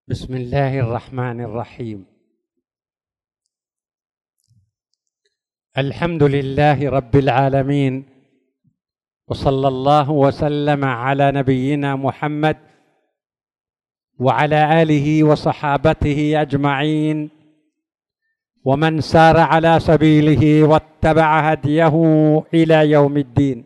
بسم الله الرحمن الرحيم. الحمد لله رب العالمين، وصلى الله وسلم على نبينا محمد وعلى آله وصحابته أجمعين، ومن سار على سبيله واتبع هديه إلى يوم الدين.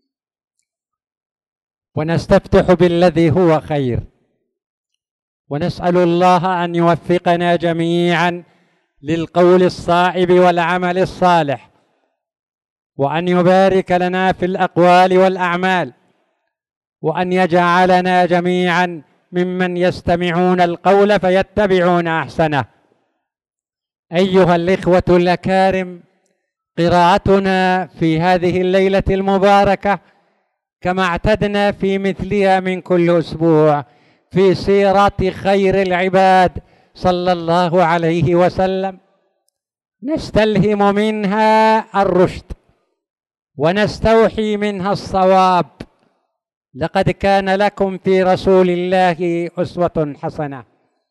ونستفتح بالذي هو خير، ونسأل الله أن يوفقنا جميعا للقول الصائب والعمل الصالح، وأن يبارك لنا في الأقوال والأعمال، وأن يجعلنا جميعا ممن يستمعون القول فيتبعون أحسنه. أيها الإخوة الأكارم، قراءتنا في هذه الليلة المباركة كما اعتدنا في مثلها من كل أسبوع في سيرة خير العباد صلى الله عليه وسلم، نستلهم منها الرشد ونستوحي منها الصواب. لقد كان لكم في رسول الله أسوة حسنة.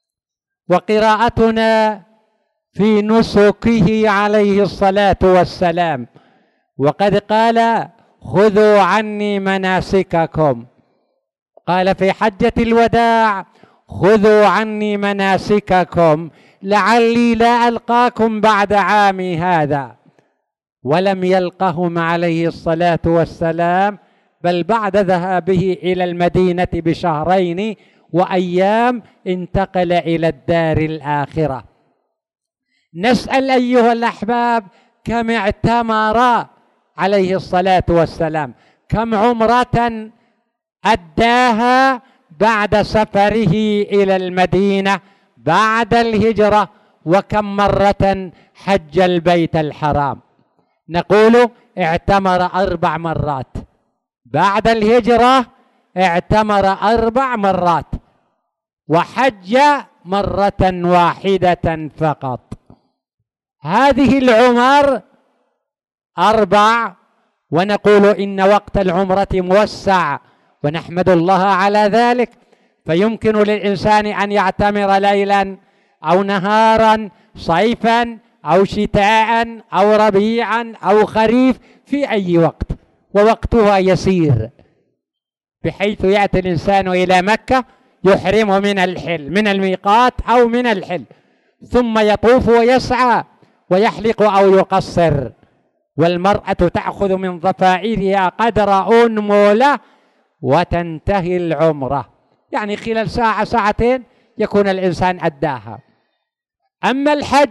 وقراءتنا في نسكه عليه الصلاة والسلام، وقد قال: خذوا عني مناسككم. قال في حجة الوداع: خذوا عني مناسككم لعلي لا ألقاكم بعد عامي هذا. ولم يلقهم عليه الصلاة والسلام، بل بعد ذهابه إلى المدينة بشهرين وأيام انتقل إلى الدار الآخرة. نسأل أيها الأحباب، كم اعتمر عليه الصلاة والسلام؟ كم عمرة أداها بعد سفره إلى المدينة بعد الهجرة؟ وكم مرة حج البيت الحرام؟ نقول اعتمر 4 مرات. بعد الهجرة اعتمر 4 مرات، وحج مرة واحدة فقط. هذه العمر 4، ونقول إن وقت العمرة موسع، ونحمد الله على ذلك. فيمكن للإنسان أن يعتمر ليلا أو نهارا، صيفا أو شتاء أو ربيعا أو خريف، في أي وقت، ووقتها يسير، بحيث يأتي الإنسان إلى مكة يحرم من الميقات أو من الحل، ثم يطوف ويسعى ويحلق أو يقصر، والمرأة تأخذ من ضفائرها قدر أنملة وتنتهي العمرة، يعني خلال ساعة ساعتين يكون الإنسان أداها. أما الحج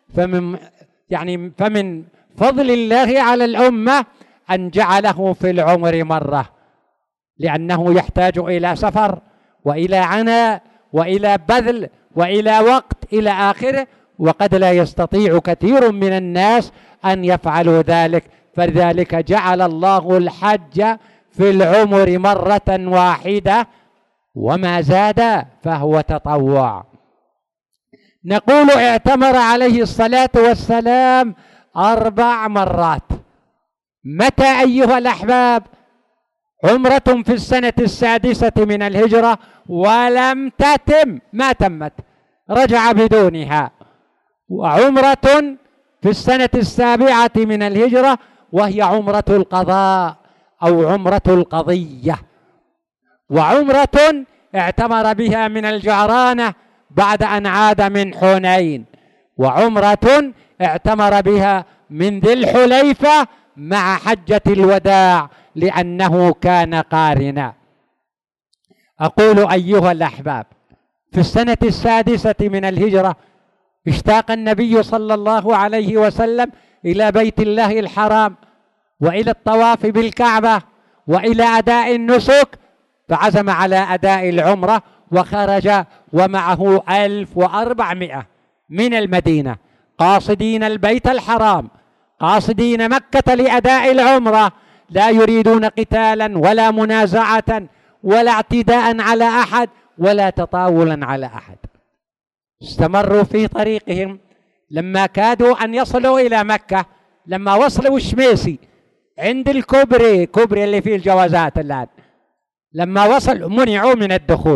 فمن فضل الله على الأمة أن جعله في العمر مرة، لأنه يحتاج إلى سفر وإلى عناء وإلى بذل وإلى وقت إلى آخره، وقد لا يستطيع كثير من الناس أن يفعلوا ذلك، فلذلك جعل الله الحج في العمر مرة واحدة، وما زاد فهو تطوع. نقول اعتمر عليه الصلاة والسلام 4 مرات. متى أيها الأحباب؟ عمرة في السنة 6 من الهجرة ولم تتم، ما تمت، رجع بدونها. وعمرة في السنة 7 من الهجرة، وهي عمرة القضاء أو عمرة القضية. وعمرة اعتمر بها من الجعرانة بعد أن عاد من حنين. وعمرة اعتمر بها من ذي الحليفة مع حجة الوداع، لأنه كان قارنا. أقول أيها الأحباب، في السنة 6 من الهجرة اشتاق النبي صلى الله عليه وسلم إلى بيت الله الحرام، وإلى الطواف بالكعبة، وإلى أداء النسك، فعزم على أداء العمرة، وخرج ومعه 1400 من المدينة قاصدين البيت الحرام، قاصدين مكة لأداء العمرة، لا يريدون قتالا ولا منازعة ولا اعتداء على أحد ولا تطاولا على أحد. استمروا في طريقهم لما كادوا أن يصلوا إلى مكة. لما وصلوا الشميسي عند الكوبري اللي فيه الجوازات الآن، لما وصلوا منعوا من الدخول،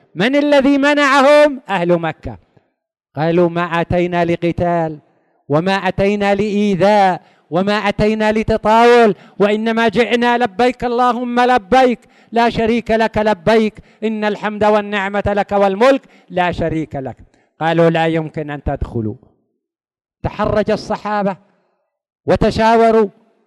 من الذي منعهم؟ أهل مكة. قالوا ما أتينا لقتال، وما أتينا لإيذاء، وما أتينا لتطاول، وإنما جئنا لبيك اللهم لبيك لا شريك لك لبيك إن الحمد والنعمة لك والملك لا شريك لك. قالوا لا يمكن أن تدخلوا. تحرج الصحابة وتشاوروا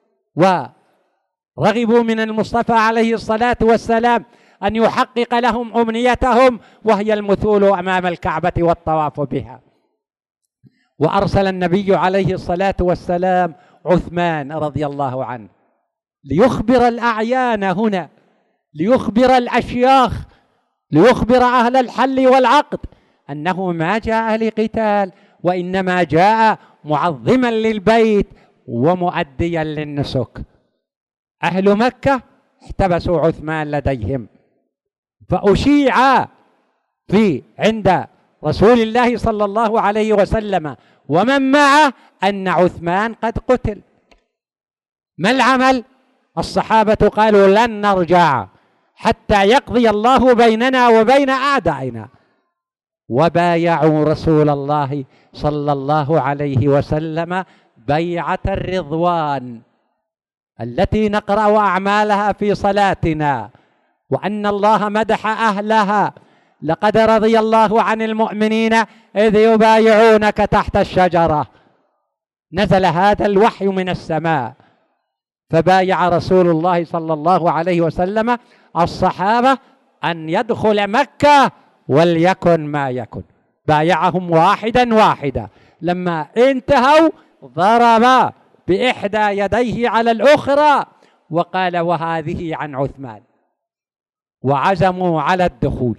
ورغبوا من المصطفى عليه الصلاة والسلام أن يحقق لهم أمنيتهم، وهي المثول أمام الكعبة والطواف بها. وأرسل النبي عليه الصلاة والسلام عثمان رضي الله عنه ليخبر الأعيان هنا، ليخبر الأشياخ، ليخبر أهل الحل والعقد أنه ما جاء لقتال، وإنما جاء معظما للبيت ومؤديا للنسك. أهل مكة احتبسوا عثمان لديهم، فأشيع عند رسول الله صلى الله عليه وسلم ومن معه أن عثمان قد قتل. ما العمل؟ الصحابة قالوا لن نرجع حتى يقضي الله بيننا وبين أعدائنا، وبايعوا رسول الله صلى الله عليه وسلم بيعة الرضوان التي نقرأ أعمالها في صلاتنا، وأن الله مدح أهلها: لقد رضي الله عن المؤمنين إذ يبايعونك تحت الشجرة. نزل هذا الوحي من السماء، فبايع رسول الله صلى الله عليه وسلم الصحابة أن يدخل مكة وليكن ما يكن. بايعهم واحدا واحدا. لما انتهوا ضرب بإحدى يديه على الأخرى وقال: وهذه عن عثمان، وعزموا على الدخول.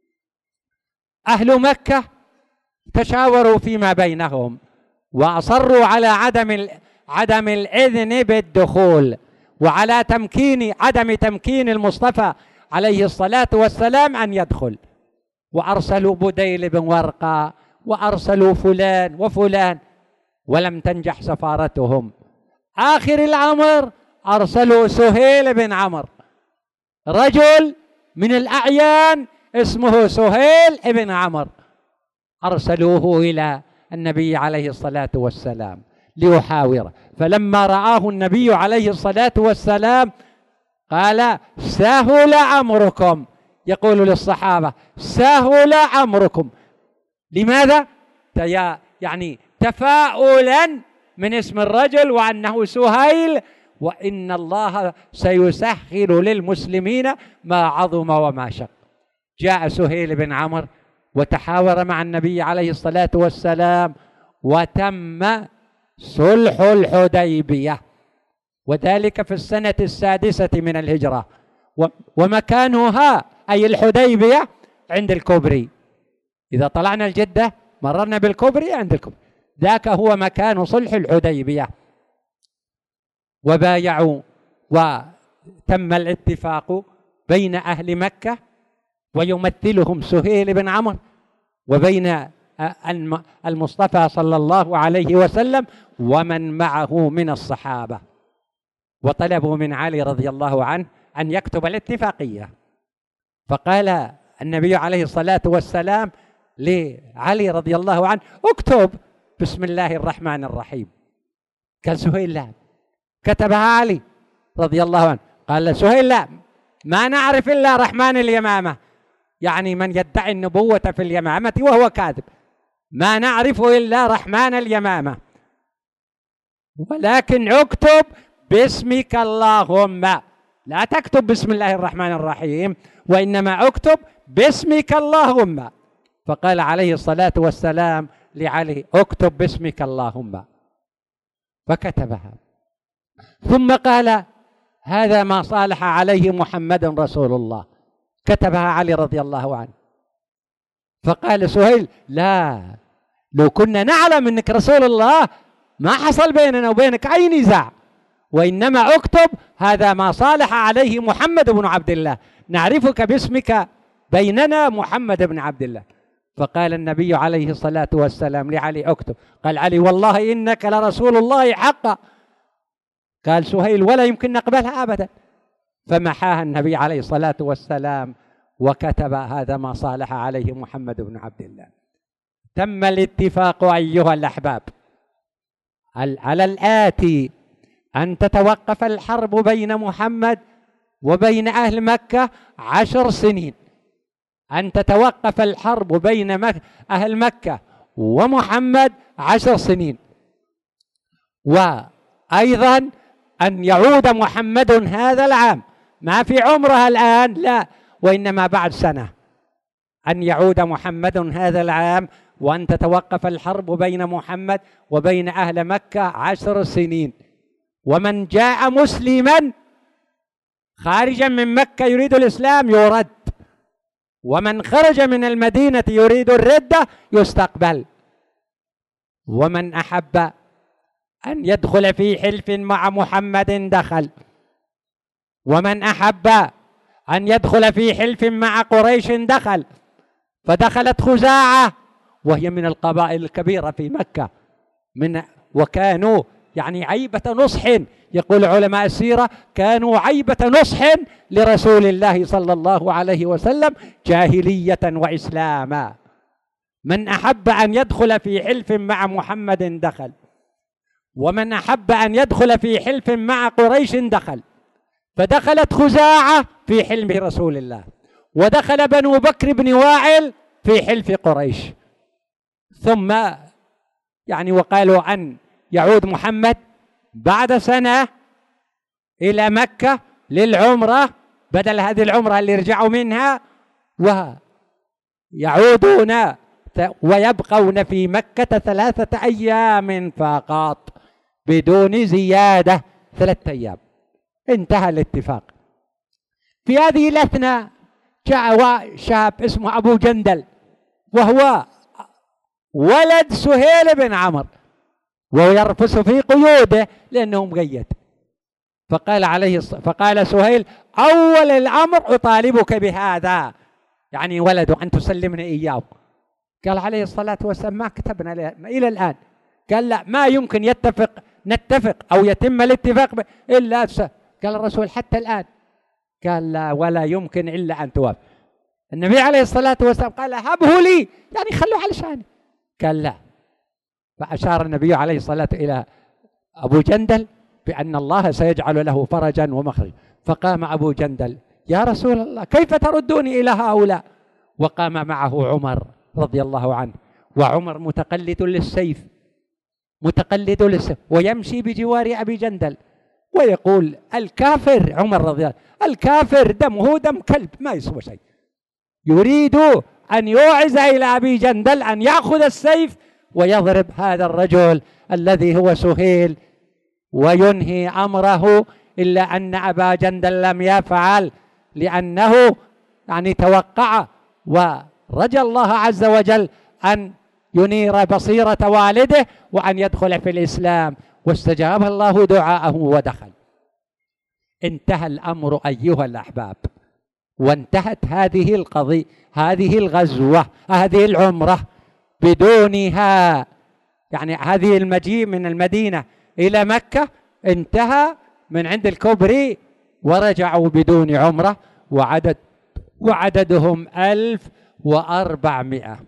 أهل مكة تشاوروا فيما بينهم وأصروا على عدم الإذن بالدخول، وعلى عدم تمكين المصطفى عليه الصلاة والسلام أن يدخل. وأرسلوا بديل بن ورقة، وأرسلوا فلان وفلان، ولم تنجح سفارتهم. آخر الأمر أرسلوا سهيل بن عمرو، رجل من الأعيان اسمه سهيل بن عمرو، أرسلوه إلى النبي عليه الصلاة والسلام ليحاوره. فلما رآه النبي عليه الصلاة والسلام قال: سهل أمركم. يقول للصحابة: سهل أمركم. لماذا؟ يعني تفاؤلا من اسم الرجل وأنه سهيل، وإن الله سيسهل للمسلمين ما عظم وما شق. جاء سهيل بن عمرو وتحاور مع النبي عليه الصلاة والسلام، وتم صلح الحديبية، وذلك في السنة 6 من الهجرة. ومكانها أي الحديبية عند الكوبري. إذا طلعنا الجدة مررنا بالكوبري، عند الكوبري ذاك هو مكان صلح الحديبية. وبايعوا، وتم الاتفاق بين أهل مكة ويمثلهم سهيل بن عمرو، وبين المصطفى صلى الله عليه وسلم ومن معه من الصحابة. وطلبوا من علي رضي الله عنه أن يكتب الاتفاقية، فقال النبي عليه الصلاة والسلام لعلي رضي الله عنه: اكتب بسم الله الرحمن الرحيم. قال سهيل: لا. كتبها علي رضي الله عنه. قال سهيل: لا، ما نعرف إلا رحمن اليمامة، يعني من يدعي النبوة في اليمامة وهو كاذب، ما نعرف إلا رحمن اليمامة، ولكن اكتب باسمك اللهم، لا تكتب بسم الله الرحمن الرحيم، وإنما اكتب باسمك اللهم. فقال عليه الصلاة والسلام لعلي: اكتب باسمك اللهم، فكتبها. ثم قال: هذا ما صالح عليه محمد رسول الله. كتبها علي رضي الله عنه. فقال سهيل: لا، لو كنا نعلم أنك رسول الله ما حصل بيننا وبينك أي نزاع، وإنما اكتب هذا ما صالح عليه محمد بن عبد الله، نعرفك باسمك بيننا محمد بن عبد الله. فقال النبي عليه الصلاة والسلام لعلي: اكتب. قال علي: والله إنك لرسول الله حقا. قال سهيل: ولا يمكن نقبلها أبدا. فمحاها النبي عليه الصلاة والسلام وكتب هذا ما صالح عليه محمد بن عبد الله. تم الاتفاق أيها الأحباب على الآتي: أن تتوقف الحرب بين محمد وبين أهل مكة 10 سنين، أن تتوقف الحرب بين أهل مكة ومحمد 10 سنين، وأيضا أن يعود محمد هذا العام، ما في عمره الآن لا، وإنما بعد سنة، أن يعود محمد هذا العام، وأن تتوقف الحرب بين محمد وبين أهل مكة 10 سنين. ومن جاء مسلما خارجا من مكة يريد الإسلام يرد، ومن خرج من المدينة يريد الردة يستقبل. ومن أحب أن يدخل في حلف مع محمد دخل، ومن أحب أن يدخل في حلف مع قريش دخل. فدخلت خزاعة وهي من القبائل الكبيرة في مكة، وكانوا يعني عيبة نصح، يقول علماء السيرة كانوا عيبة نصح لرسول الله صلى الله عليه وسلم جاهلية وإسلاما. من أحب أن يدخل في حلف مع محمد دخل، ومن أحب أن يدخل في حلف مع قريش دخل. فدخلت خزاعة في حلم رسول الله، ودخل بنو بكر بن وائل في حلف قريش، ثم يعني وقالوا أن يعود محمد بعد سنة إلى مكة للعمرة بدل هذه العمرة اللي رجعوا منها، ويعودون ويبقون في مكة 3 أيام فقط بدون زيادة، 3 أيام. انتهى الاتفاق. في هذه الأثناء جاء شاب اسمه أبو جندل، وهو ولد سهيل بن عمرو، وهو يرفس في قيوده لأنه مقيد. فقال سهيل: أول الأمر أطالبك بهذا، يعني ولده، أن تسلمني إياه. قال عليه الصلاة والسلام: ما كتبنا إلى الآن. قال: لا، ما يمكن نتفق أو يتم الاتفاق إلا قال الرسول: حتى الآن. قال: لا، ولا يمكن إلا أن توافق. النبي عليه الصلاة والسلام قال: هبه لي، يعني خلوه على شأنه. قال: لا. فأشار النبي عليه الصلاة إلى أبو جندل بأن الله سيجعل له فرجا ومخرجا. فقام أبو جندل: يا رسول الله، كيف تردوني إلى هؤلاء؟ وقام معه عمر رضي الله عنه، وعمر متقلد للسيف، ويمشي بجوار أبي جندل ويقول: الكافر، عمر رضي الله، الكافر دمه دم كلب ما يسوى شيء. يريد أن يوعز إلى أبي جندل أن يأخذ السيف ويضرب هذا الرجل الذي هو سهيل وينهي أمره، إلا أن أبا جندل لم يفعل، لأنه يعني توقع ورجى الله عز وجل أن ينير بصيرة والده وأن يدخل في الإسلام، واستجاب الله دعاءه ودخل. انتهى الأمر أيها الأحباب، وانتهت هذه القضية، هذه الغزوة، هذه العمرة بدونها، يعني هذه المجيء من المدينة إلى مكة انتهى من عند الكبري، ورجعوا بدون عمرة، وعددهم 1400.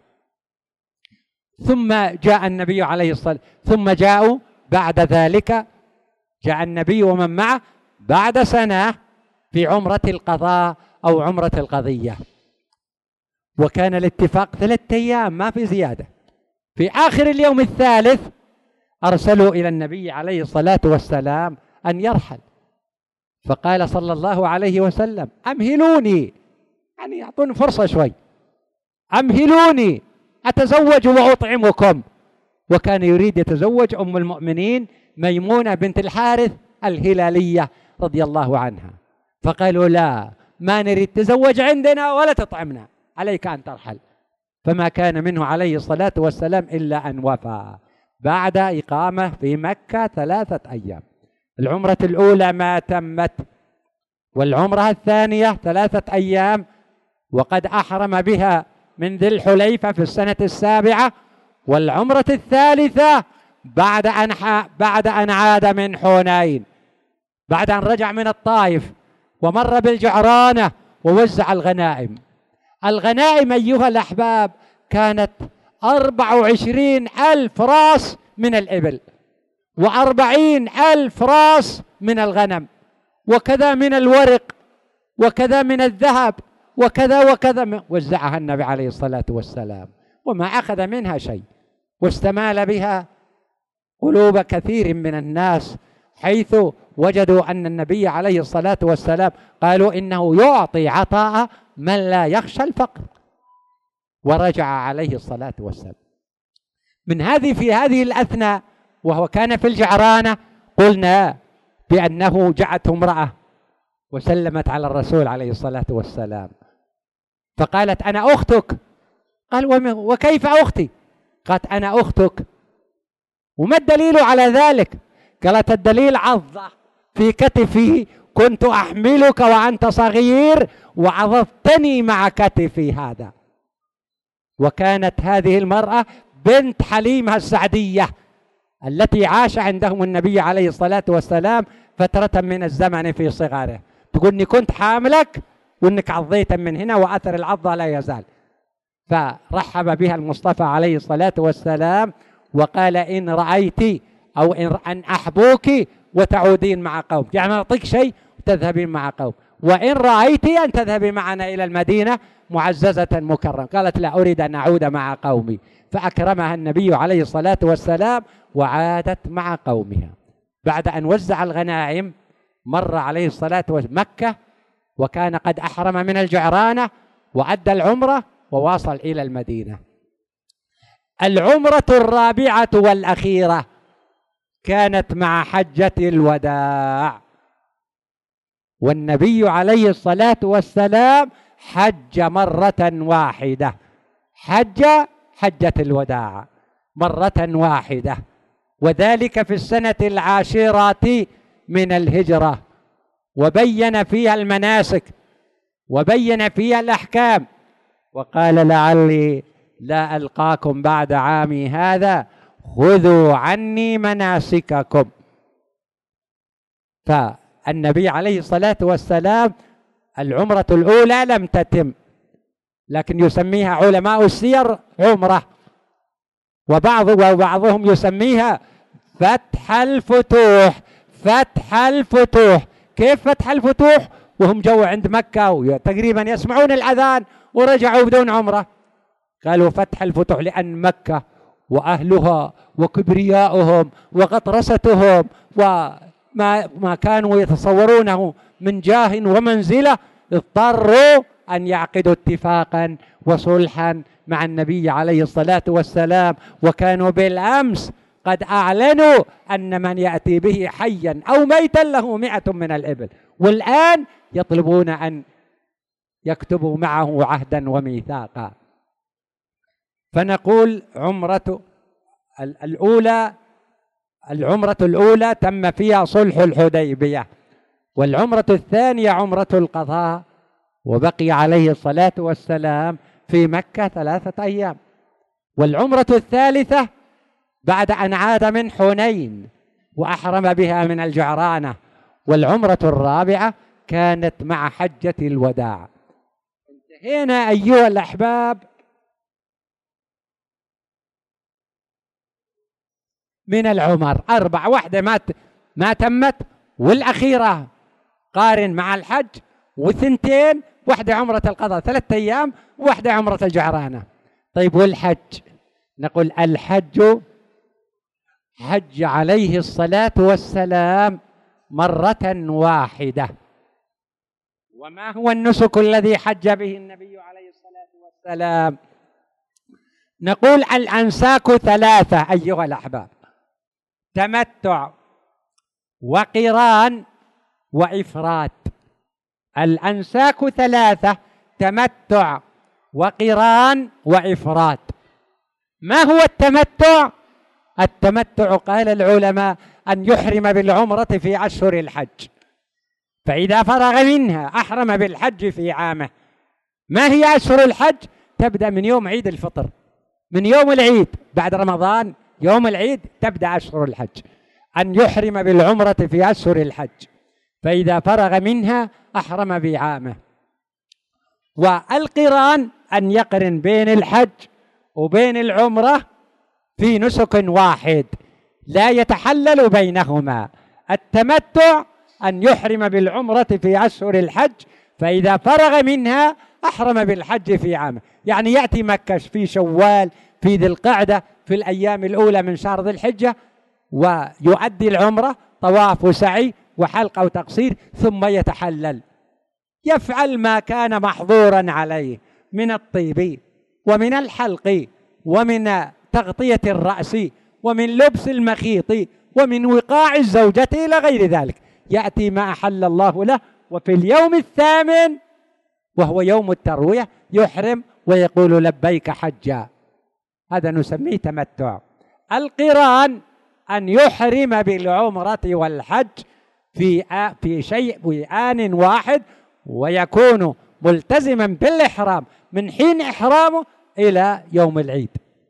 ثم جاء النبي عليه الصلاة والسلام، ثم جاءوا بعد ذلك، جاء النبي ومن معه بعد سنة في عمرة القضاء أو عمرة القضية، وكان الاتفاق 3 أيام ما في زيادة. في آخر اليوم الثالث أرسلوا إلى النبي عليه الصلاة والسلام أن يرحل، فقال صلى الله عليه وسلم: أمهلوني، يعني يعطوني فرصة شوي، أمهلوني أتزوج وأطعمكم. وكان يريد يتزوج أم المؤمنين ميمونة بنت الحارث الهلالية رضي الله عنها، فقالوا: لا، ما نريد تزوج عندنا ولا تطعمنا، عليك أن ترحل. فما كان منه عليه الصلاة والسلام إلا أن وفى بعد إقامة في مكة 3 أيام. العمرة الأولى ما تمت، والعمرة الثانية 3 أيام، وقد أحرم بها من ذي الحليفة في السنة 7، والعمرة الثالثة بعد أن عاد من حنين، بعد أن رجع من الطائف ومر بالجعرانة ووزع الغنائم. الغنائم أيها الأحباب كانت 24,000 راس من الإبل، و40,000 راس من الغنم، وكذا من الورق، وكذا من الذهب، وكذا وكذا، وزعها النبي عليه الصلاة والسلام، وما أخذ منها شيء، واستمال بها قلوب كثير من الناس، حيث وجدوا أن النبي عليه الصلاة والسلام قالوا إنه يعطي عطاء من لا يخشى الفقر، ورجع عليه الصلاة والسلام. في هذه الأثناء وهو كان في الجعرانة، قلنا بأنه جاءته امرأة وسلمت على الرسول عليه الصلاة والسلام، فقالت: أنا أختك. قال: وكيف أختي؟ قالت: أنا أختك. وما الدليل على ذلك؟ قالت: الدليل عضة في كتفي، كنت أحملك وأنت صغير وعضضتني مع كتفي هذا. وكانت هذه المرأة بنت حليمة السعدية التي عاش عندهم النبي عليه الصلاة والسلام فترة من الزمن في صغاره، تقول: إني كنت حاملك وإنك عضيت من هنا وأثر العضة لا يزال. فرحب بها المصطفى عليه الصلاة والسلام وقال: إن رأيت أو إن أحبوك وتعودين مع قوم، يعني أعطيك شيء وتذهبين مع قوم، وإن رأيت أن تذهبي معنا إلى المدينة معززة مكرمة. قالت: لا، أريد أن أعود مع قومي. فأكرمها النبي عليه الصلاة والسلام وعادت مع قومها. بعد أن وزع الغنائم مر عليه الصلاة والسلام مكة، وكان قد أحرم من الجعرانة وأدى العمرة وواصل إلى المدينة. العمرة الرابعة والأخيرة كانت مع حجة الوداع، والنبي عليه الصلاة والسلام حج مرة واحدة، حجة الوداع مرة واحدة، وذلك في السنة 10 من الهجرة، وبين فيها المناسك وبين فيها الأحكام، وقال: لعلي لا ألقاكم بعد عامي هذا، خذوا عني مناسككم. فالنبي عليه الصلاة والسلام العمرة الأولى لم تتم، لكن يسميها علماء السير عمرة، وبعضهم يسميها فتح الفتوح. فتح الفتوح. كيف فتح الفتوح وهم جو عند مكة وتقريبا يسمعون الأذان ورجعوا بدون عمرة؟ قالوا فتح الفتوح لأن مكة وأهلها وكبرياؤهم وغطرستهم وما كانوا يتصورونه من جاه ومنزلة اضطروا أن يعقدوا اتفاقا وصلحا مع النبي عليه الصلاة والسلام، وكانوا بالأمس قد أعلنوا أن من يأتي به حيا أو ميتا له 100 من الإبل، والآن يطلبون أن يكتبوا معه عهدا وميثاقا. فنقول العمرة الأولى تم فيها صلح الحديبية، والعمرة الثانية عمرة القضاء، وبقي عليه الصلاة والسلام في مكة 3 أيام. والعمرة الثالثة بعد أن عاد من حنين وأحرم بها من الجعرانة. والعمرة الرابعة كانت مع حجة الوداع. انتهينا أيها الأحباب من العمر 4، واحدة ما تمت، والأخيرة قارن مع الحج، وثنتين، واحدة عمرة القضاء 3 أيام، واحدة عمرة الجعرانة. طيب والحج؟ نقول الحج حج عليه الصلاة والسلام مرة واحدة. وما هو النسك الذي حج به النبي عليه الصلاة والسلام؟ نقول الأنساك 3 أيها الأحباب: تمتع وقران وإفراد. الأنساك 3: تمتع وقران وإفراد. ما هو التمتع؟ التمتع قال العلماء أن يحرم بالعمرة في أشهر الحج، فإذا فرغ منها أحرم بالحج في عامه. ما هي أشهر الحج؟ تبدأ من يوم عيد الفطر، من يوم العيد بعد رمضان، يوم العيد تبدأ أشهر الحج. أن يحرم بالعمرة في أشهر الحج، فإذا فرغ منها أحرم بعامه. والقران أن يقرن بين الحج وبين العمرة في نسك واحد لا يتحلل بينهما. التمتع أن يحرم بالعمرة في أشهر الحج، فإذا فرغ منها أحرم بالحج في عامه، يعني يأتي مكة في شوال، في ذي القعدة، في الأيام الأولى من شهر ذي الحجة، ويؤدي العمرة طواف وسعي وحلق أو تقصير، ثم يتحلل، يفعل ما كان محظورا عليه من الطيب ومن الحلق ومن تغطية الرأس ومن لبس المخيط ومن وقاع الزوجة إلى غير ذلك، يأتي ما أحل الله له. وفي اليوم الثامن وهو يوم التروية يحرم ويقول لبيك حجا، هذا نسميه تمتع. القران أن يحرم بالعمرة والحج في شيء في آن واحد، ويكون ملتزما بالإحرام من حين إحرامه إلى يوم العيد.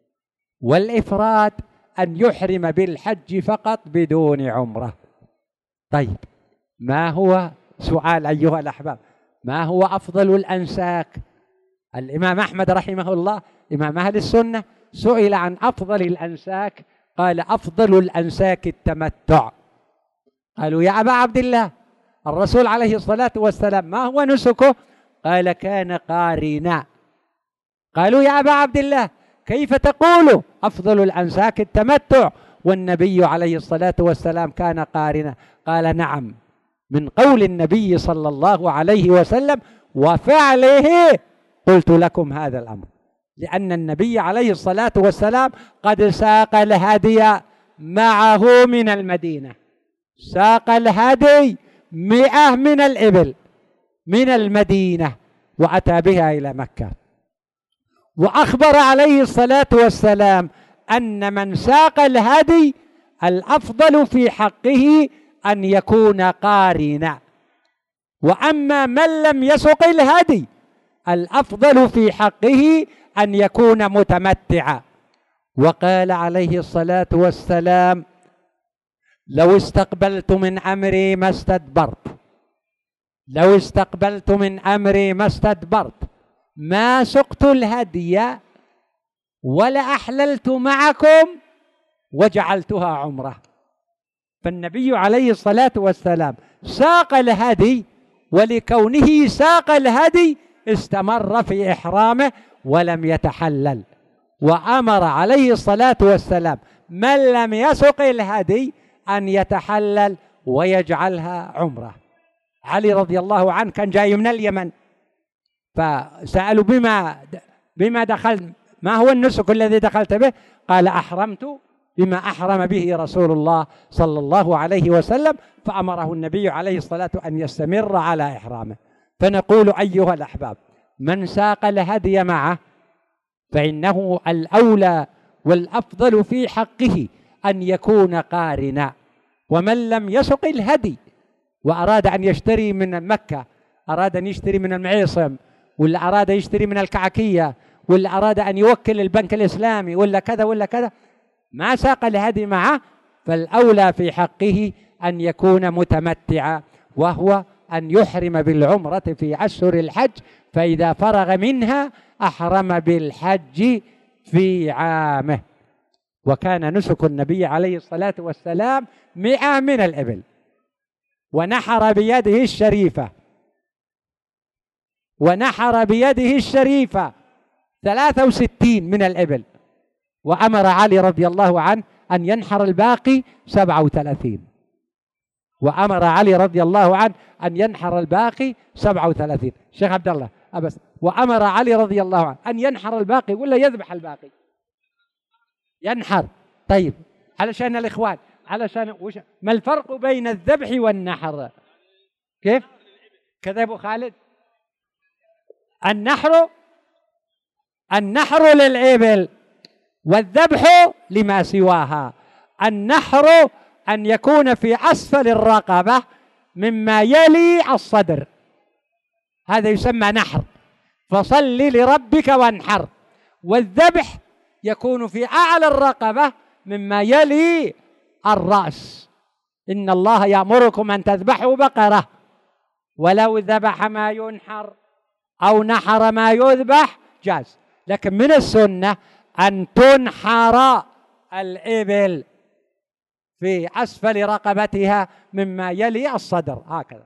والإفراد أن يحرم بالحج فقط بدون عمرة. طيب، ما هو سؤال أيها الأحباب، ما هو أفضل الأنساك؟ الإمام أحمد رحمه الله إمام أهل السنة سئل عن أفضل الأنساك، قال أفضل الأنساك التمتع. قالوا يا أبا عبد الله، الرسول عليه الصلاة والسلام ما هو نسكه؟ قال كان قارنا. قالوا يا أبا عبد الله كيف تقول أفضل الأنساك التمتع والنبي عليه الصلاة والسلام كان قارنا؟ قال نعم، من قول النبي صلى الله عليه وسلم وفعله قلت لكم هذا الأمر، لأن النبي عليه الصلاة والسلام قد ساق الهدي معه من المدينة، ساق الهدي 100 من الإبل من المدينة وأتى بها إلى مكة، وأخبر عليه الصلاة والسلام أن من ساق الهدي الأفضل في حقه أن يكون قارنا، وأما من لم يسق الهدي الأفضل في حقه أن يكون متمتعا. وقال عليه الصلاة والسلام لو استقبلت من أمري ما استدبرت، لو استقبلت من أمري ما استدبرت ما سقت الهدي ولا أحللت معكم وجعلتها عمرة. فالنبي عليه الصلاة والسلام ساق الهدي، ولكونه ساق الهدي استمر في إحرامه ولم يتحلل، وأمر عليه الصلاة والسلام من لم يسق الهدي أن يتحلل ويجعلها عمرة. علي رضي الله عنه كان جاي من اليمن، فسألوا بما دخلت، ما هو النسك الذي دخلت به؟ قال أحرمت بما أحرم به رسول الله صلى الله عليه وسلم، فأمره النبي عليه الصلاة والسلام أن يستمر على إحرامه. فنقول أيها الأحباب من ساق الهدي معه فإنه الأولى والأفضل في حقه أن يكون قارنا. ومن لم يسق الهدي وأراد أن يشتري من مكة، أراد أن يشتري من المعيصم، ولا أراد يشتري من الكعكية، ولا أراد أن يوكل البنك الإسلامي، ولا كذا ولا كذا، ما ساق الهدي معه، فالأولى في حقه أن يكون متمتعا، وهو أن يحرم بالعمرة في أشهر الحج، فإذا فرغ منها أحرم بالحج في عامه. وكان نسك النبي عليه الصلاة والسلام 100 من الإبل، ونحر بيده الشريفة، ونحر بيده الشريفة 63 من الإبل، وأمر علي رضي الله عنه أن ينحر الباقي 37، وأمر علي رضي الله عنه أن ينحر الباقي 37. شيخ عبد الله أبس، وأمر علي رضي الله عنه أن ينحر الباقي ولا يذبح الباقي؟ ينحر. طيب، علشان الإخوان، علشان ما الفرق بين الذبح والنحر؟ كيف كذا أبو خالد؟ النحر للإبل والذبح لما سواها. النحر أن يكون في أسفل الرقبة مما يلي الصدر، هذا يسمى نحر، فصل لربك وانحر. والذبح يكون في أعلى الرقبة مما يلي الرأس. إن الله يأمركم أن تذبحوا بقرة ولو ذبح ما ينحر أو نحر ما يذبح جاز، لكن من السنة أن تنحر الإبل في أسفل رقبتها مما يلي الصدر هكذا،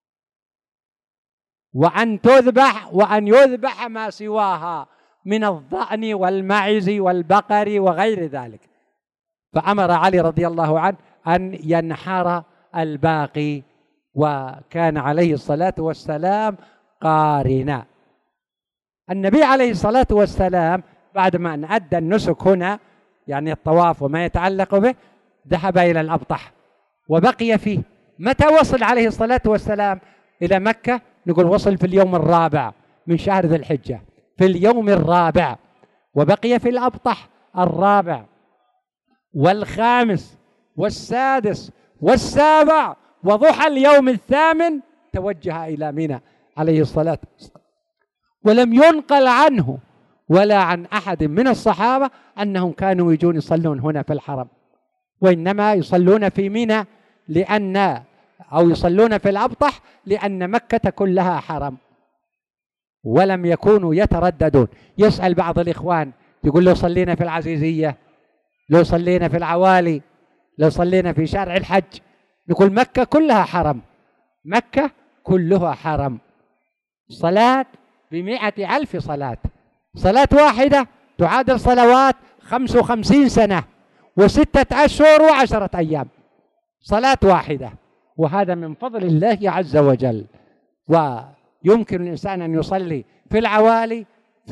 وأن تذبح وأن يذبح ما سواها من الضأن والمعز والبقر وغير ذلك. فأمر علي رضي الله عنه أن ينحر الباقي، وكان عليه الصلاة والسلام قارنا. النبي عليه الصلاة والسلام بعد ما أن أدى النسك هنا، يعني الطواف وما يتعلق به، ذهب إلى الأبطح وبقي فيه. متى وصل عليه الصلاة والسلام إلى مكة؟ نقول وصل في اليوم الرابع من شهر ذي الحجة، في اليوم الرابع، وبقي في الأبطح الرابع والخامس والسادس والسابع، وضحى اليوم الثامن توجه إلى منى عليه الصلاة والسلام. ولم ينقل عنه ولا عن أحد من الصحابة أنهم كانوا يجون يصلون هنا في الحرم، وإنما يصلون في منى أو يصلون في الأبطح لأن مكة كلها حرم، ولم يكونوا يترددون. يسأل بعض الإخوان يقول لو صلينا في العزيزية، لو صلينا في العوالي، لو صلينا في شارع الحج، نقول مكة كلها حرم، مكة كلها حرم. صلاة ب100,000 صلاة، صلاة واحدة تعادل صلوات 55 سنة و6 أشهر و10 أيام، صلاة واحدة، وهذا من فضل الله عز وجل. ويمكن الإنسان أن يصلي في العوالي،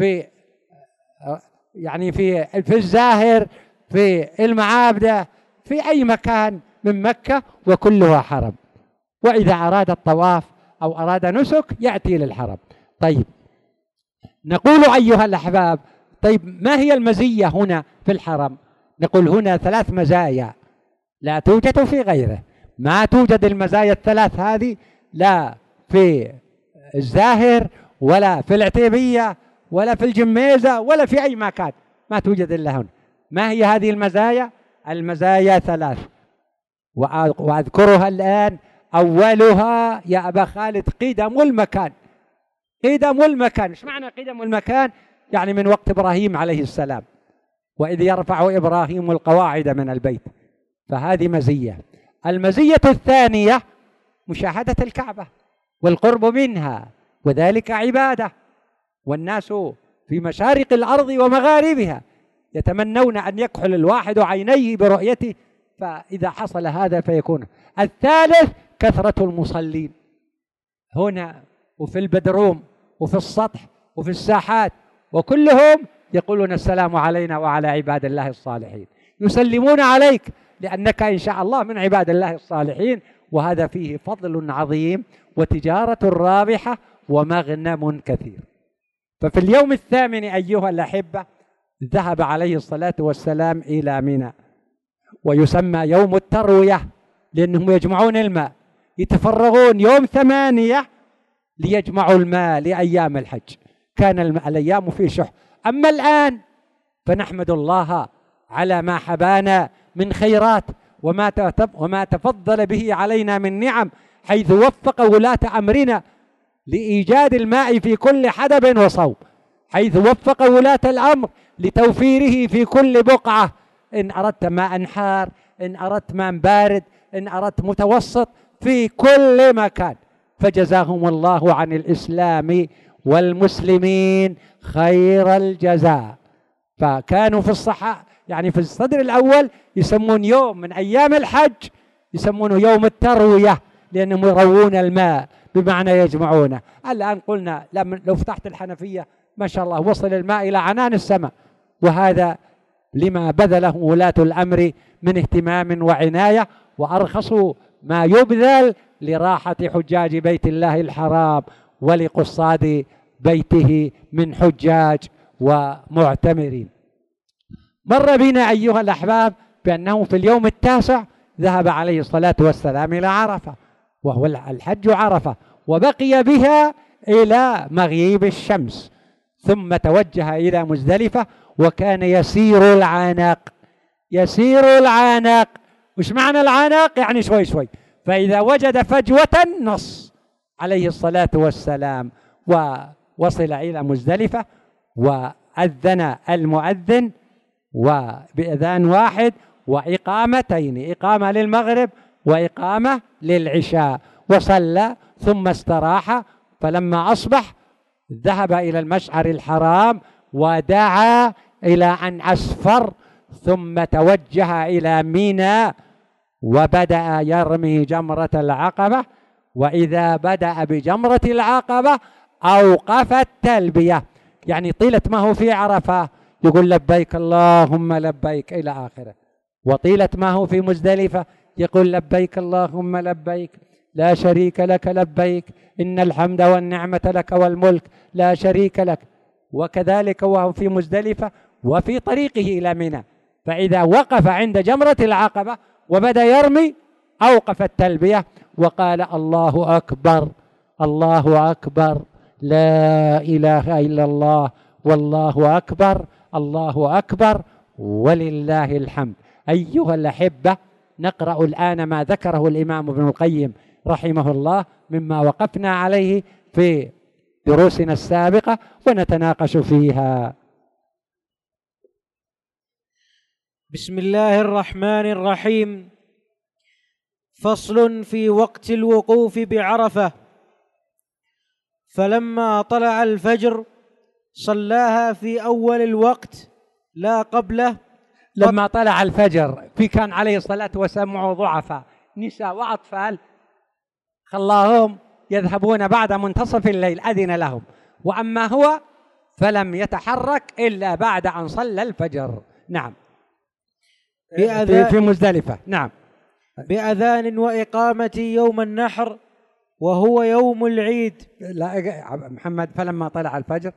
في الزاهر، في المعابدة، في أي مكان من مكة، وكلها حرم. وإذا أراد الطواف أو أراد نسك يأتي للحرم. طيب، نقول أيها الأحباب، طيب ما هي المزية هنا في الحرم؟ نقول هنا 3 مزايا لا توجد في غيره. ما توجد المزايا ال3 هذه لا في الزاهر ولا في العتيبية ولا في الجميزة ولا في أي مكان، ما توجد إلا هنا. ما هي هذه المزايا؟ المزايا 3 وأذكرها الآن. أولها يا أبا خالد قدم المكان. قدم المكان، إيش معنى قدم المكان؟ يعني من وقت إبراهيم عليه السلام، وإذ يرفع إبراهيم القواعد من البيت، فهذه مزية. المزية الثانية مشاهدة الكعبة والقرب منها، وذلك عبادة، والناس في مشارق الأرض ومغاربها يتمنون أن يكحل الواحد عينيه برؤيته، فإذا حصل هذا فيكون. الثالث كثرة المصلين هنا وفي البدروم وفي السطح وفي الساحات، وكلهم يقولون السلام علينا وعلى عباد الله الصالحين، يسلمون عليك لأنك إن شاء الله من عباد الله الصالحين. وهذا فيه فضل عظيم وتجارة رابحة ومغنم كثير. ففي اليوم الثامن أيها الأحبة ذهب عليه الصلاة والسلام إلى منى، ويسمى يوم التروية لأنهم يجمعون الماء، يتفرغون يوم 8 ليجمعوا الماء لأيام الحج. كان الأيام فيه شح. أما الآن فنحمد الله على ما حبانا من خيرات وما تفضل به علينا من نعم، حيث وفق ولاة أمرنا لإيجاد الماء في كل حدب وصوب، حيث وفق ولاة الأمر لتوفيره في كل بقعة، إن أردت ماء حار، إن أردت ماء بارد، إن أردت متوسط، في كل مكان. فجزاهم الله عن الإسلام والمسلمين خير الجزاء. فكانوا في في الصدر الأول يسمون يوم من أيام الحج يسمونه يوم التروية، لأنهم يروون الماء بمعنى يجمعونه. الآن قلنا لو فتحت الحنفية ما شاء الله وصل الماء إلى عنان السماء، وهذا لما بذله ولاة الأمر من اهتمام وعناية، وأرخصوا ما يبذل لراحة حجاج بيت الله الحرام ولقصاد بيته من حجاج ومعتمرين. مر بنا أيها الأحباب بأنه في اليوم التاسع ذهب عليه الصلاة والسلام إلى عرفة، وهو الحج عرفة، وبقي بها إلى مغيب الشمس، ثم توجه إلى مزدلفة، وكان يسير العناق. يسير العناق، وش معنى العناق؟ يعني شوي شوي، فإذا وجد فجوة نص عليه الصلاة والسلام. وصل إلى مزدلفة وأذن المؤذن وبأذان واحد وإقامتين، إقامة للمغرب وإقامة للعشاء، وصلى ثم استراح. فلما أصبح ذهب إلى المشعر الحرام ودعا إلى أن أسفر، ثم توجه إلى منى وبدأ يرمي جمرة العقبة. وإذا بدأ بجمرة العقبة أوقف التلبية، يعني طيلة ما هو في عرفة يقول لبيك اللهم لبيك إلى آخره، وطيلة ما هو في مزدلفة يقول لبيك اللهم لبيك لا شريك لك لبيك إن الحمد والنعمة لك والملك لا شريك لك. وكذلك وهو في مزدلفة وفي طريقه إلى منى، فإذا وقف عند جمرة العقبة وبدأ يرمي أوقف التلبية وقال الله أكبر الله أكبر لا إله إلا الله والله أكبر الله أكبر ولله الحمد. أيها الأحبة، نقرأ الآن ما ذكره الإمام ابن القيم رحمه الله مما وقفنا عليه في دروسنا السابقة ونتناقش فيها. بسم الله الرحمن الرحيم. فصل في وقت الوقوف بعرفة. فلما طلع الفجر صلاها في أول الوقت لا قبله. لما طلع الفجر كان عليه الصلاة والسلام ضعفاء نساء وأطفال، خلاهم يذهبون بعد منتصف الليل، أذن لهم، وأما هو فلم يتحرك إلا بعد أن صلى الفجر. نعم، في مزدلفة. نعم، بأذان وإقامة يوم النحر وهو يوم العيد. لا محمد، فلما طلع الفجر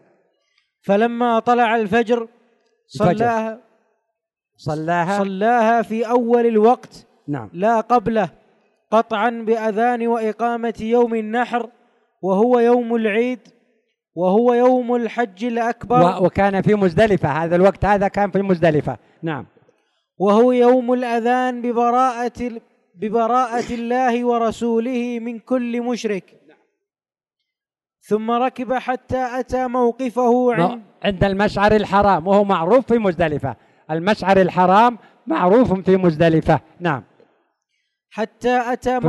صلاها في أول الوقت. نعم، لا قبله، قطعا بأذان وإقامة يوم النحر وهو يوم العيد وهو يوم الحج الأكبر. وكان في مزدلفة، هذا الوقت هذا كان في مزدلفة. نعم، وهو يوم الأذان ببراءة الله ورسوله من كل مشرك. ثم ركب حتى أتى موقفه عند المشعر الحرام، وهو معروف في مزدلفة. المشعر الحرام معروف في مزدلفة. نعم، حتى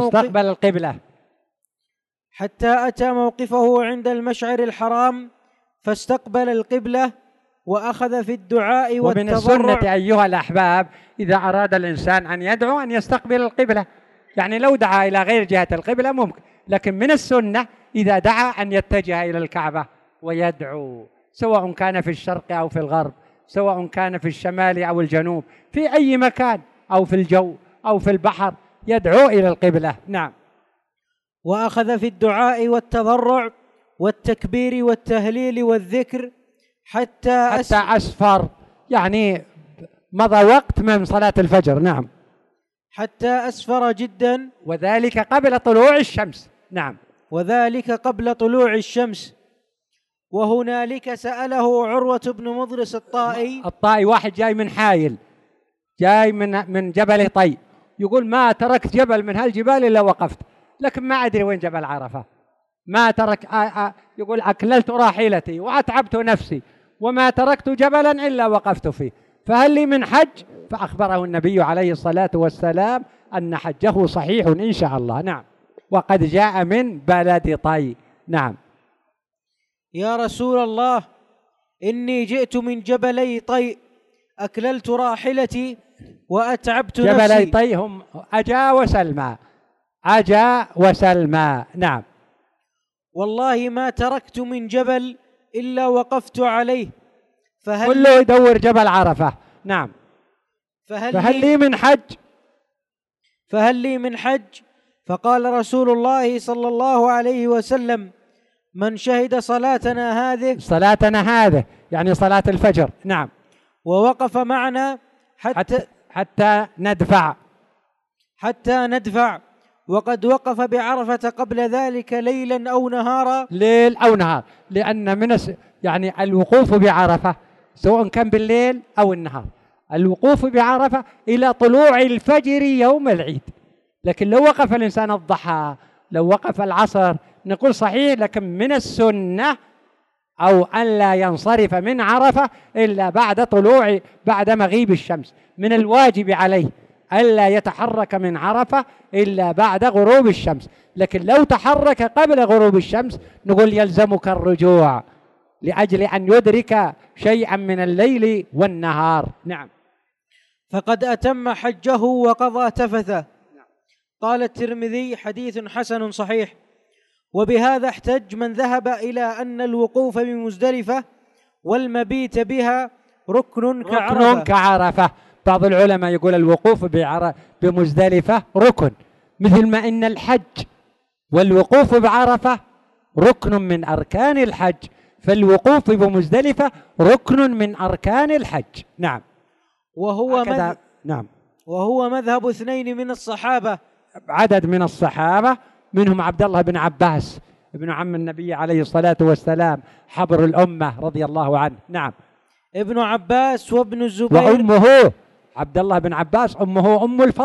أتى موقفه عند المشعر الحرام فاستقبل القبلة وأخذ في الدعاء والتضرع. ومن السنة أيها الأحباب إذا أراد الإنسان أن يدعو أن يستقبل القبلة، يعني لو دعا إلى غير جهة القبلة ممكن، لكن من السنة إذا دعا أن يتجه إلى الكعبة ويدعو، سواء كان في الشرق أو في الغرب، سواء كان في الشمال أو الجنوب، في أي مكان، أو في الجو أو في البحر، يدعو إلى القبلة. نعم، وأخذ في الدعاء والتضرع والتكبير والتهليل والذكر حتى أسفر، يعني مضى وقت من صلاة الفجر. نعم، حتى أسفر جدا، وذلك قبل طلوع الشمس. نعم، وذلك قبل طلوع الشمس. وهنالك سأله عروة بن مضرس الطائي، واحد جاي من حايل، جاي من جبل طي، يقول ما تركت جبل من هالجبال إلا وقفت، لكن ما أدري وين جبل عرفة، ما ترك يقول أكللت راحلتي وأتعبت نفسي وما تركت جبلا إلا وقفت فيه، فهل لي من حج؟ فأخبره النبي عليه الصلاة والسلام أن حجه صحيح إن شاء الله. نعم، وقد جاء من بلد طي. نعم. يا رسول الله، إني جئت من جبلي طي أكللت راحلتي وأتعبت نفسي. جبلي طي هم أجا وسلمى. نعم. والله ما تركت من جبل إلا وقفت عليه، كله يدور جبل عرفة. نعم. فهل لي من حج؟ فقال رسول الله صلى الله عليه وسلم: من شهد صلاتنا هذه يعني صلاة الفجر. نعم. ووقف معنا حتى ندفع، وقد وقف بعرفة قبل ذلك ليلا أو نهارا. ليل أو نهار، لأن يعني الوقوف بعرفة سواء كان بالليل أو النهار، الوقوف بعرفة إلى طلوع الفجر يوم العيد. لكن لو وقف الإنسان الضحى، لو وقف العصر، نقول صحيح، لكن من السنة أو أن لا ينصرف من عرفة إلا بعد مغيب الشمس. من الواجب عليه ألا يتحرك من عرفة إلا بعد غروب الشمس، لكن لو تحرك قبل غروب الشمس نقول يلزمك الرجوع لأجل أن يدرك شيئا من الليل والنهار. نعم. فقد أتم حجه وقضى تفثه. قال الترمذي: حديث حسن صحيح. وبهذا احتج من ذهب إلى أن الوقوف بمزدلفة والمبيت بها ركن كعرفة. بعض العلماء يقول الوقوف بمزدلفة ركن، مثل ما إن الحج والوقوف بعرفة ركن من أركان الحج، فالوقوف بمزدلفة ركن من أركان الحج. نعم. وهو مذهب 2 من الصحابة، عدد من الصحابة، منهم عبد الله بن عباس ابن عم النبي عليه الصلاة والسلام حبر الأمة رضي الله عنه. نعم. ابن عباس وابن الزبير وأمه عبد الله بن عباس أمه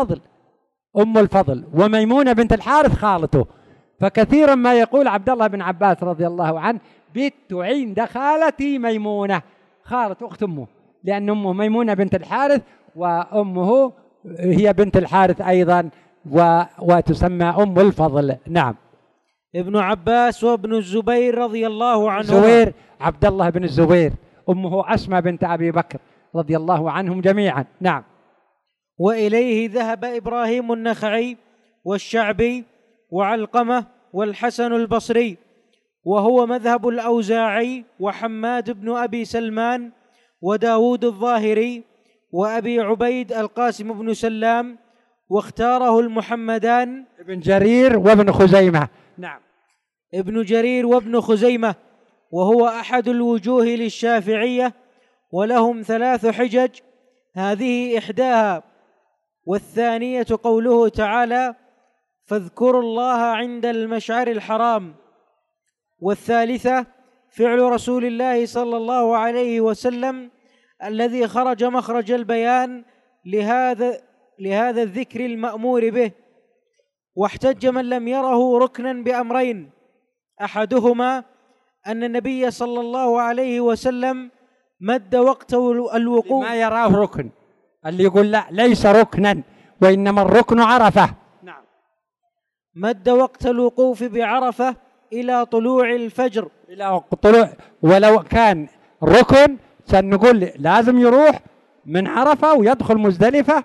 أم الفضل وميمونة بنت الحارث خالته، فكثيرا ما يقول عبد الله بن عباس رضي الله عنه: بت عند خالتي ميمونة، خالة أخت أمه، لأن أمه ميمونة بنت الحارث وأمه هي بنت الحارث أيضا وتسمى أم الفضل. نعم. ابن عباس وابن الزبير رضي الله عنه. الزبير عبد الله بن الزبير، أمه أسماء بنت أبي بكر رضي الله عنهم جميعا. نعم. وإليه ذهب إبراهيم النخعي والشعبي وعلقمة والحسن البصري، وهو مذهب الأوزاعي وحماد بن أبي سلمان وداود الظاهري وأبي عبيد القاسم بن سلام، واختاره المحمدان ابن جرير وابن خزيمة. نعم. ابن جرير وابن خزيمة، وهو أحد الوجوه للشافعية، ولهم 3 حجج، هذه إحداها، والثانية قوله تعالى: فاذكروا الله عند المشعر الحرام، والثالثة فعل رسول الله صلى الله عليه وسلم الذي خرج مخرج البيان لهذا الذكر المأمور به. واحتج من لم يره ركنا بأمرين: أحدهما أن النبي صلى الله عليه وسلم مد وقت الوقوف، ما يراه ركن، اللي يقول لا ليس ركنا وإنما الركن عرفة. نعم. مد وقت الوقوف بعرفة إلى طلوع الفجر، ولو كان ركن سنقول لازم يروح من عرفة ويدخل مزدلفة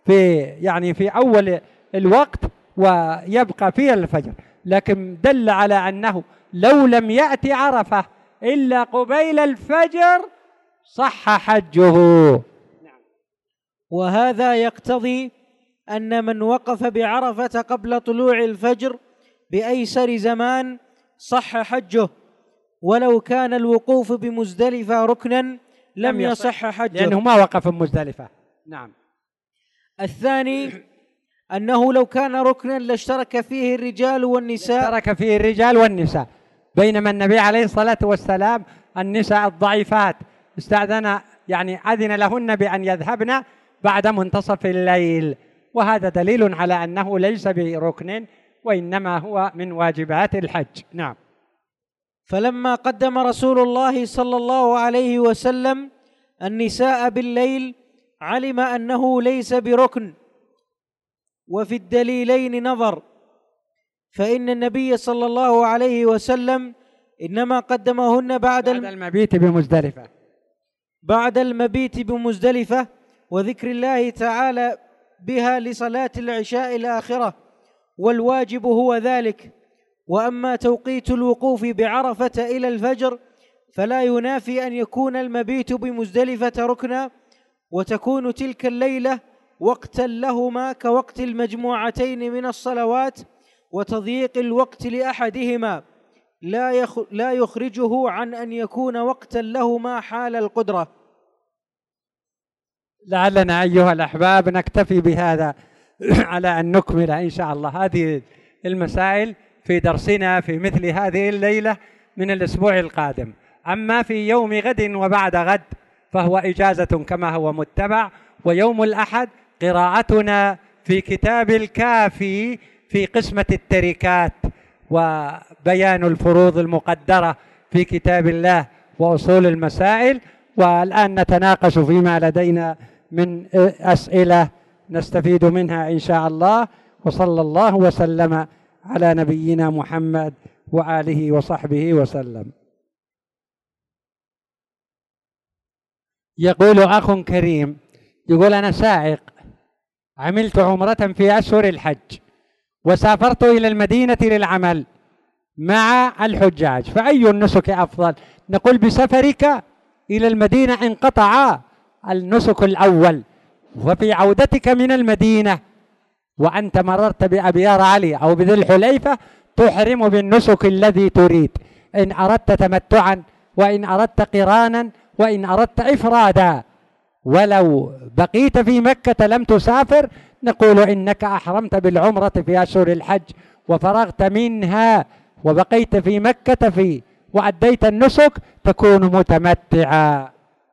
في أول الوقت ويبقى فيه الفجر، لكن دل على أنه لو لم يأتي عرفة إلا قبيل الفجر صح حجه. وهذا يقتضي أن من وقف بعرفة قبل طلوع الفجر بأيسر زمان صح حجه، ولو كان الوقوف بمزدلفة ركنا لم يصح حجه لأنه ما وقف بمزدلفة. نعم. الثاني أنه لو كان ركنا لاشترك فيه الرجال والنساء، بينما النبي عليه الصلاة والسلام النساء الضعيفات أذن لهن بأن يذهبن بعد منتصف الليل، وهذا دليل على أنه ليس بركن وإنما هو من واجبات الحج. نعم. فلما قدم رسول الله صلى الله عليه وسلم النساء بالليل علم أنه ليس بركن، وفي الدليلين نظر، فإن النبي صلى الله عليه وسلم إنما قدمهن بعد المبيت بمزدلفة وذكر الله تعالى بها لصلاة العشاء الآخرة، والواجب هو ذلك. وأما توقيت الوقوف بعرفة إلى الفجر فلا ينافي أن يكون المبيت بمزدلفة ركنا، وتكون تلك الليلة وقتا لهما كوقت المجموعتين من الصلوات، وتضييق الوقت لأحدهما لا يخرجه عن أن يكون وقتا لهما حال القدرة. لعلنا أيها الأحباب نكتفي بهذا على أن نكمل إن شاء الله هذه المسائل في درسنا في مثل هذه الليلة من الأسبوع القادم. أما في يوم غد وبعد غد فهو إجازة كما هو متبع، ويوم الأحد قراءتنا في كتاب الكافي في قسمة التركات وبيان الفروض المقدرة في كتاب الله وأصول المسائل. والآن نتناقش فيما لدينا من أسئلة نستفيد منها إن شاء الله. وصلى الله وسلم على نبينا محمد وآله وصحبه وسلم. يقول أخ كريم، يقول أنا سائق، عملت عمرة في أشهر الحج وسافرت إلى المدينة للعمل مع الحجاج، فأي النسك أفضل؟ نقول بسفرك إلى المدينة انقطع النسك الأول، وفي عودتك من المدينة وأنت مررت بأبيار علي أو بذي الحليفة تحرم بالنسك الذي تريد، إن أردت تمتعا وإن أردت قرانا وإن أردت إفرادا. ولو بقيت في مكة لم تسافر نقول إنك أحرمت بالعمرة في أشهر الحج وفرغت منها وبقيت في مكة وأديت النسك تكون متمتعا.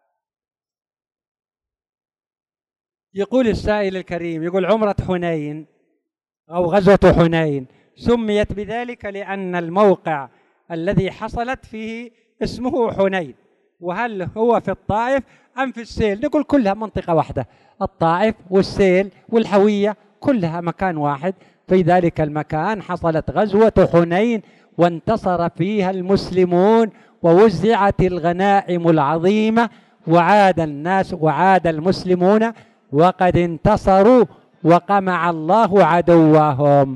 يقول السائل الكريم، يقول عمرة حنين أو غزوة حنين سميت بذلك لأن الموقع الذي حصلت فيه اسمه حنين، وهل هو في الطائف أم في السيل؟ نقول كلها منطقة واحدة، الطائف والسيل والحوية كلها مكان واحد. في ذلك المكان حصلت غزوة حنين وانتصر فيها المسلمون ووزعت الغنائم العظيمة وعاد المسلمون وقد انتصروا وقمع الله عدوهم.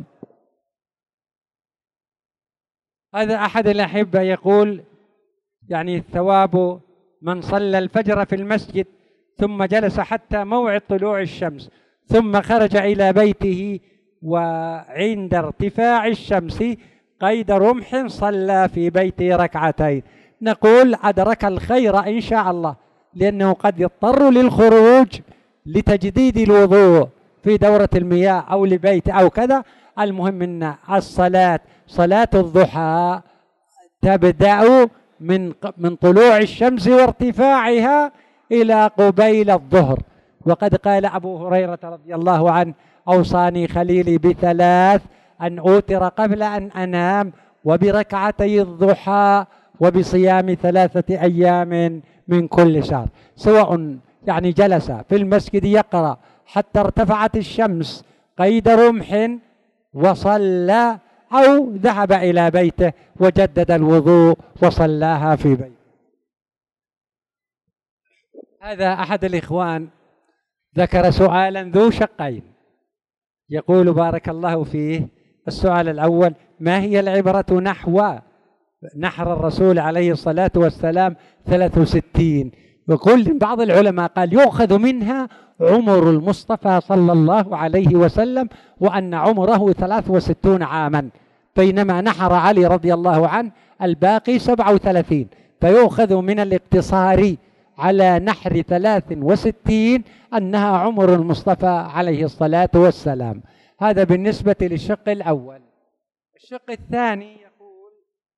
هذا أحد الأحبة يقول يعني ثواب من صلى الفجر في المسجد ثم جلس حتى موعد طلوع الشمس ثم خرج إلى بيته وعند ارتفاع الشمس قيد رمح صلى في بيته ركعتين، نقول أدرك الخير إن شاء الله، لأنه قد يضطر للخروج لتجديد الوضوء في دورة المياه أو لبيت أو كذا. المهم أن صلاة الضحى تبدأ من طلوع الشمس وارتفاعها إلى قبيل الظهر. وقد قال أبو هريرة رضي الله عنه أوصاني خليلي بثلاث: أن أوتر قبل أن أنام، وبركعتي الضحى، وبصيام 3 أيام من كل شهر. سواء يعني جلس في المسجد يقرأ حتى ارتفعت الشمس قيد رمح وصلى، أو ذهب إلى بيته وجدد الوضوء وصلاها في بيته. هذا أحد الإخوان ذكر سؤالا ذو شقين، يقول بارك الله فيه: السؤال الأول: ما هي العبرة نحر الرسول عليه الصلاة والسلام 63؟ يقول بعض العلماء قال يؤخذ منها عمر المصطفى صلى الله عليه وسلم، وأن عمره 63 عاما، بينما نحر علي رضي الله عنه الباقي 37، فيؤخذ من الاقتصار على نحر 63 أنها عمر المصطفى عليه الصلاة والسلام. هذا بالنسبة للشق الأول. الشق الثاني يقول: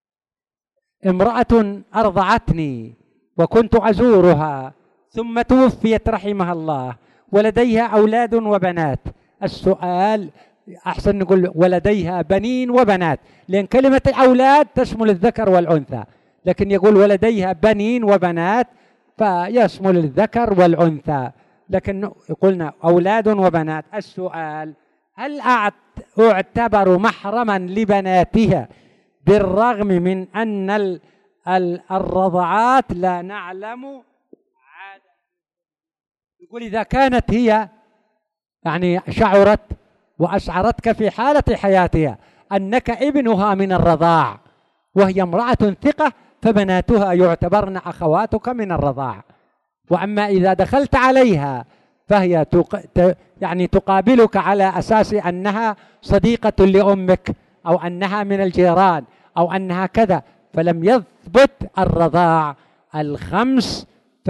امرأة أرضعتني وكنت أزورها ثم توفيت رحمها الله، ولديها أولاد وبنات. السؤال أحسن نقول ولديها بنين وبنات، لأن كلمة الأولاد تشمل الذكر والأنثى، لكن يقول ولديها بنين وبنات فيشمل الذكر والأنثى، لكن قلنا أولاد وبنات. السؤال: هل أعتبر محرما لبناتها بالرغم من أن الرضعات لا نعلم عادة؟ يقول إذا كانت هي يعني شعرت وأشعرتك في حالة حياتها أنك ابنها من الرضاع وهي امرأة ثقة، فبناتها يعتبرن أخواتك من الرضاع. وأما إذا دخلت عليها فهي يعني تقابلك على أساس أنها صديقة لأمك أو أنها من الجيران أو أنها كذا، فلم يثبت الرضاع الخمس،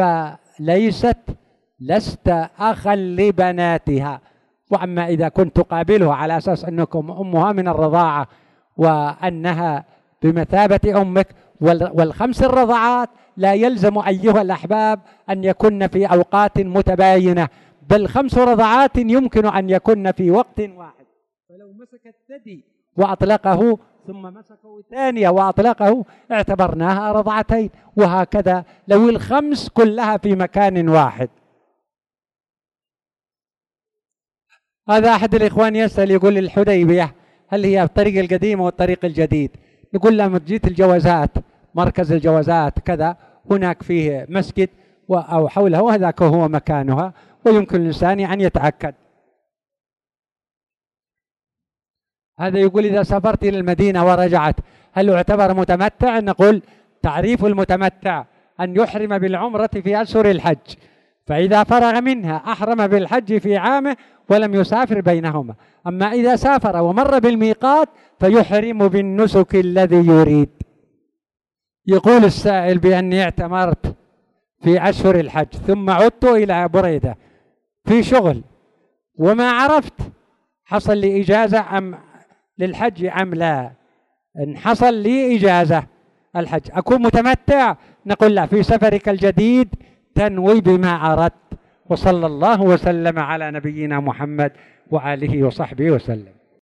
لست أخا لبناتها. وأما إذا كنت تقابلها على أساس أنكم أمها من الرضاعة وأنها بمثابة أمك، والخمس الرضعات لا يلزم أيها الأحباب أن يكن في أوقات متباينة، بل 5 رضعات يمكن أن يكن في وقت واحد. فلو مسك الثدي وأطلقه ثم مسكه ثانية وأطلقه اعتبرناها رضعتين، وهكذا لو الخمس كلها في مكان واحد. هذا أحد الإخوان يسأل يقول الحديبية هل هي الطريق القديم والطريق الجديد؟ نقول له جيت الجوازات، مركز الجوازات كذا، هناك فيه مسجد أو حوله وهذاك هو مكانها، ويمكن الإنسان أن يتأكد. هذا يقول إذا سافرت إلى المدينة ورجعت هل يعتبر متمتع؟ نقول تعريف المتمتع أن يحرم بالعمرة في أشهر الحج، فإذا فرغ منها أحرم بالحج في عامه ولم يسافر بينهما. أما إذا سافر ومر بالميقات فيحرم بالنسك الذي يريد. يقول السائل بأني اعتمرت في أشهر الحج ثم عدت إلى بريدة في شغل وما عرفت حصل لي إجازة أم للحج أم لا. إن حصل لي إجازة الحج أكون متمتع؟ نقول لا، في سفرك الجديد تنوي بما أردت. وصلى الله وسلم على نبينا محمد وآله وصحبه وسلم.